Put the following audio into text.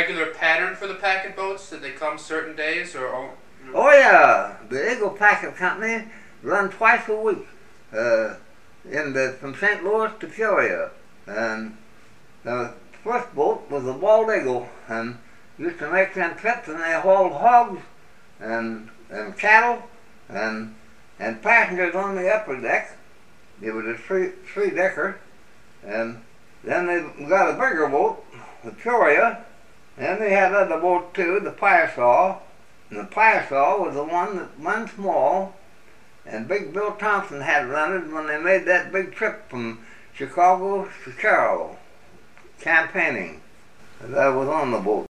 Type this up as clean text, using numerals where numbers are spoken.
regular pattern for the packet boats? Did they come certain days or all? Oh yeah, the Eagle Packet Company run twice a week from St. Louis to Peoria. And the first boat was the Bald Eagle, and used to make them trips, and they hauled hogs and cattle and passengers on the upper deck. It was a three-decker. And then they got a bigger boat, the Peoria, and they had other boats too, the Piasaw. And the Piasaw was the one that went small, and Big Bill Thompson had run it when they made that big trip from Chicago to Carroll, campaigning. And I was on the boat.